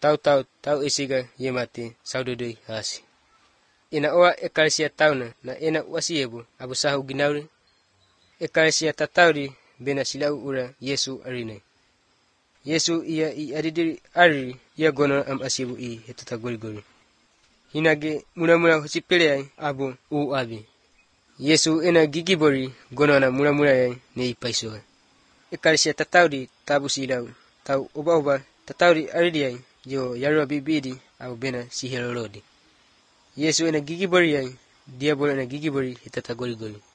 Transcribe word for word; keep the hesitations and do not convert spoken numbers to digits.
tau tau tau isiga yemati saududui hasi. Ina oa ekalesia tauna na ena wasiebu abu sahu ginauri. Ekalesia tatauri bena silau ura Yesu arine. Yesu ia i adidiri ariri ia gono am asibu i hetata gori-gori. Hinage mula-mula hosipeleai abu u abi. Yesu ena gigibori gono na mula-mula yai nei paisoa. Ekalesia tatauri tabu silau tau oba-oba tatauri aridiai jo yarua bibidi au bena sihelolodi. Yesu ena gigibori yai diabolo ena gigibori hetata gori-gori.